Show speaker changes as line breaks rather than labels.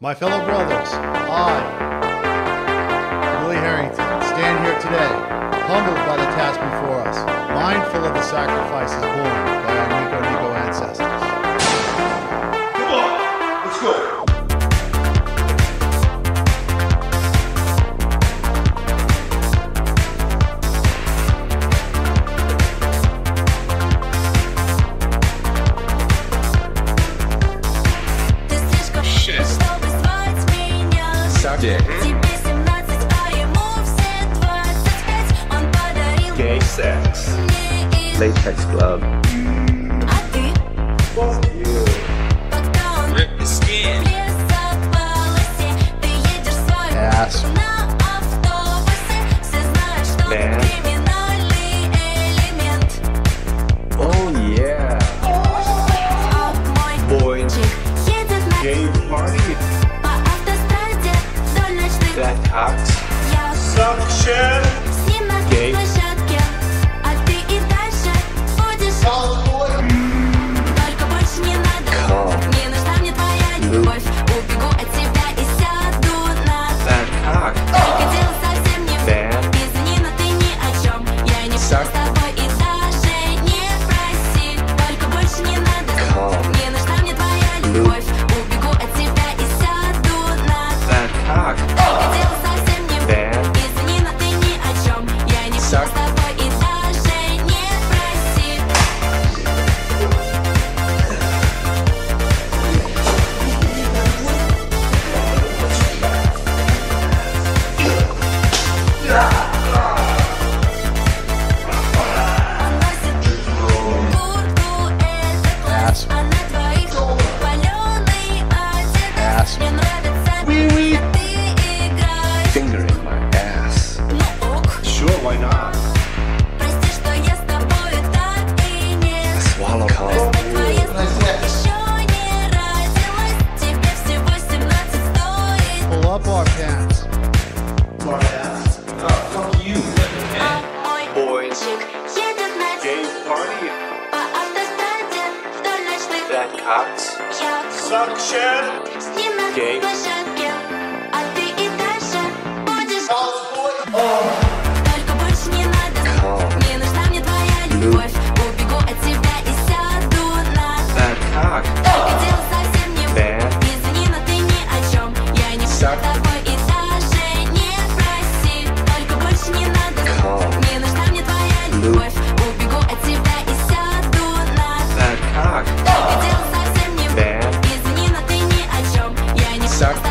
My fellow brothers, I, Willie Harrington, stand here today, humbled by the task before us, mindful of the sacrifices borne by our Nico ancestors.
Come on, let's go.
Тебе 17, а ему все 25. Он подарил
Gay sex.
мне из...
Latex glove.
А ты?
Fuck you.
Пока он
Rip the skin.
в лесополосе, ты едешь свой
Ass.
на автобусе. Все знают, что ты
Man.
криминальный элемент.
Oh yeah.
А мой
Boy.
чик едет на
Gay party.
по автостраде вдоль ночных.
That cocks.
Я
Suction.
с ним на
Гей.
площадке, а ты и дальше будешь. Только больше не надо.
Come.
Не нужна мне твоя любовь. Убегу от тебя и сяду на...
That cock.
Только дело совсем не в...
Man.
Извини, но ты ни о чем. Я не
Suck.
буду с тобой и даже не проси. Только больше не надо.
Come.
Не нужна мне твоя любовь. Убегу от тебя и сяду на...
That cock.
Только дело совсем не в...
Man.
Извини, но ты ни о чем. Я не буду с
Suck.
тобой и даже не проси. Он носит куртку, это класс,
Ass.
а на твоих палёный Адидас.
Ass.
Мне нравится, как ты играешь.
Finger in my ass.
Ну ок,
Sure, why not?
прости, что я с тобой так и не...
Swallow cum.
Твоя еще не родилась, тебе всего 17 стоит.
Pull up our pants.
Smart ass. Fuck you.
А мой
Boy.
чик едет на
Gay party.
по автостраде вдоль ночных.
That cocks.
Я
Suction.
с ним на
Гей.
площадке, а ты и дальше будешь. Только больше не надо.
Come.
Не нужна мне твоя любовь. Убегу от тебя и сяду на...
That cock.
Только дело совсем не в...
Man.
Извини, но ты ни о чем. Я не буду с
Suck.
тобой и даже не проси. Только больше не надо.
Come.
Не нужна мне твоя любовь. Убегу от тебя и сяду на...
That cock.
Только дело совсем не в...
Man.
Извини, но ты ни о чем. Я не буду с
Suck.